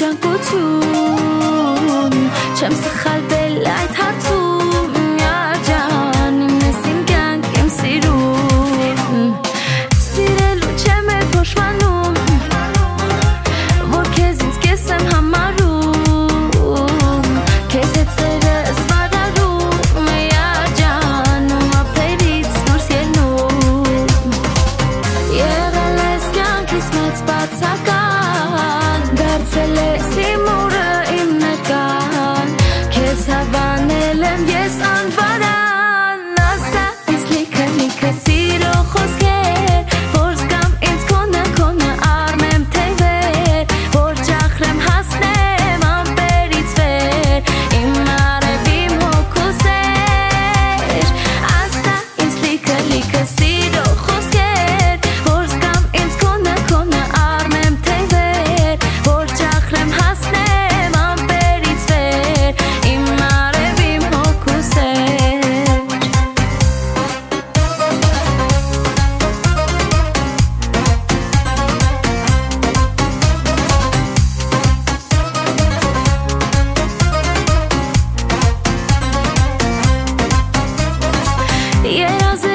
ճանկություն չեմ սխալ վելայ թարցում ջան իմ նեսին կյանք իմ սիրում սիրելու չեմ է փոշմանում որ քեզ ինձ կես եմ համարում քեզ հետ սերս վարարում ջան ու ապերից դուրս ելնում եղել ես կյանքիս մեծ բացական դարձել ես իմ ուրը իմ ներկան քեզ հավանել եմ ես անվարան ասա ինձ լիքը լիքը սիրո խոսքեր որ զգամ ինձ քոնը արմեմ թևեր որ ճախրեմ հասնեմ ամպերից վեր իմ արև իմ հոգուս էր ասա ինձ լիքը լիքը սիրո խոսքեր որ զգամ ինձ քոնը արմեմ թևեր որ ճախրեմ հասնեմ ամպերից վեր իմ արև իմ հոգուս էր Երազ